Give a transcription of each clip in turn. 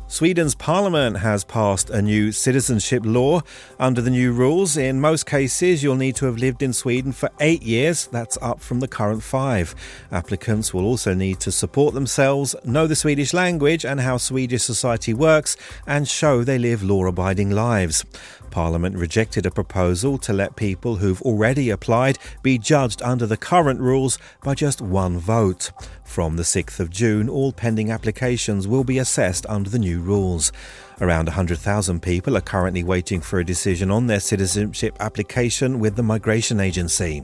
Sweden's parliament has passed a new citizenship law. Under the new rules, in most cases, you'll need to have lived in Sweden for 8 years. That's up from the current 5. Applicants will also need to support themselves, know the Swedish language and how Swedish society works, and show they live law-abiding lives. Parliament rejected a proposal to let people who've already applied be judged under the current rules by just one vote. From the 6th of June, all pending applications will be assessed under the new rules. Around 100,000 people are currently waiting for a decision on their citizenship application with the Migration Agency.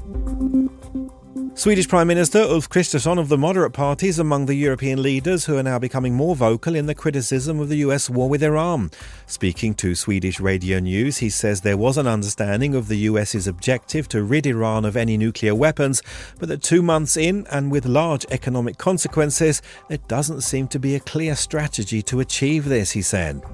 Swedish Prime Minister Ulf Kristersson of the moderate party is among the European leaders who are now becoming more vocal in the criticism of the US war with Iran. Speaking to Swedish Radio News, he says there was an understanding of the US's objective to rid Iran of any nuclear weapons, but that 2 months in and with large economic consequences, there doesn't seem to be a clear strategy to achieve this, he said.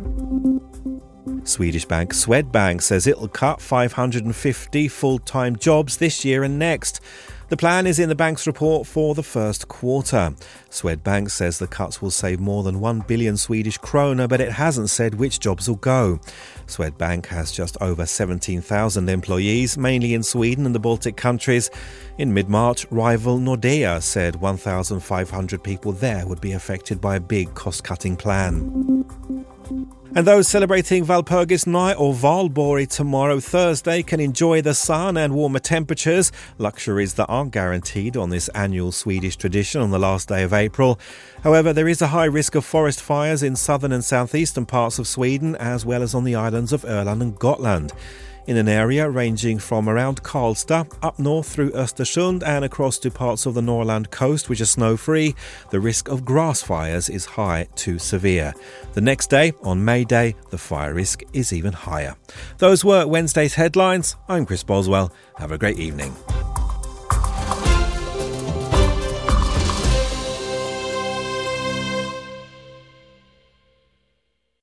Swedish bank Swedbank says it'll cut 550 full-time jobs this year and next. The plan is in the bank's report for the first quarter. Swedbank says the cuts will save more than 1 billion Swedish krona, but it hasn't said which jobs will go. Swedbank has just over 17,000 employees, mainly in Sweden and the Baltic countries. In mid-March, rival Nordea said 1,500 people there would be affected by a big cost-cutting plan. And those celebrating Walpurgis Night or Valborg tomorrow, Thursday, can enjoy the sun and warmer temperatures, luxuries that aren't guaranteed on this annual Swedish tradition on the last day of April. However, there is a high risk of forest fires in southern and southeastern parts of Sweden, as well as on the islands of Öland and Gotland. In an area ranging from around Karlstad up north through Östersund and across to parts of the Norrland coast, which are snow-free, the risk of grass fires is high to severe. The next day, on May Day, the fire risk is even higher. Those were Wednesday's headlines. I'm Chris Boswell. Have a great evening.